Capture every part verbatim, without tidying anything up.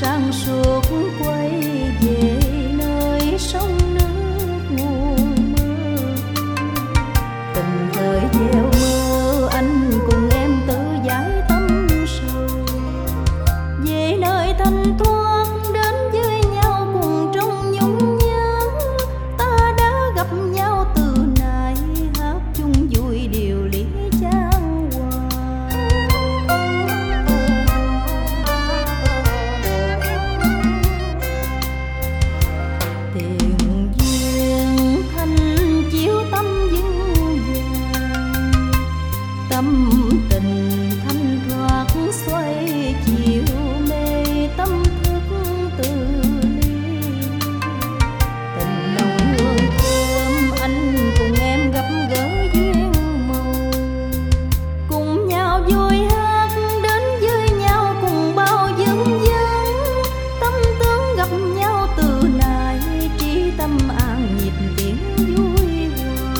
sáng suốt quay về nơi sông nước nguồn mơ. Tình thời gieo mơ anh cùng em tự giải tâm sầu, về nơi thanh thoát đến với nhau cùng trong nhung nhớ. Ta đã gặp nhau từ nay hát chung vui điều lý chan hòa. Tiền duyên thanh chiếu tâm duyên vàng, tâm tình thanh thoát xoay chiều mê tâm thức từ ly. Tình nồng hương thơm anh cùng em gặp gỡ duyên màu, cùng nhau vui hát đến với nhau cùng bao dân dân. Tâm tướng gặp nhau từ nay trí tâm an nhịp tiếng vui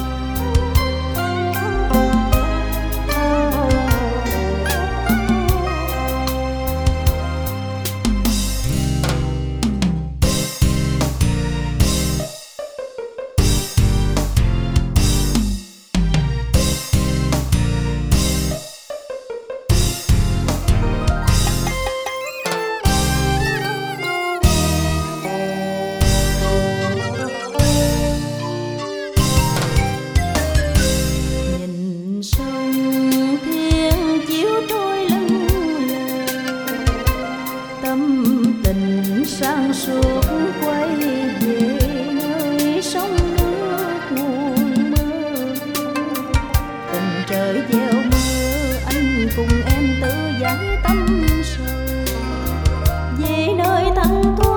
sáng suốt quay về nơi sông nước nguồn mơ. Tình trời gieo mơ anh cùng em tự giải tâm sầu, về nơi thanh thoát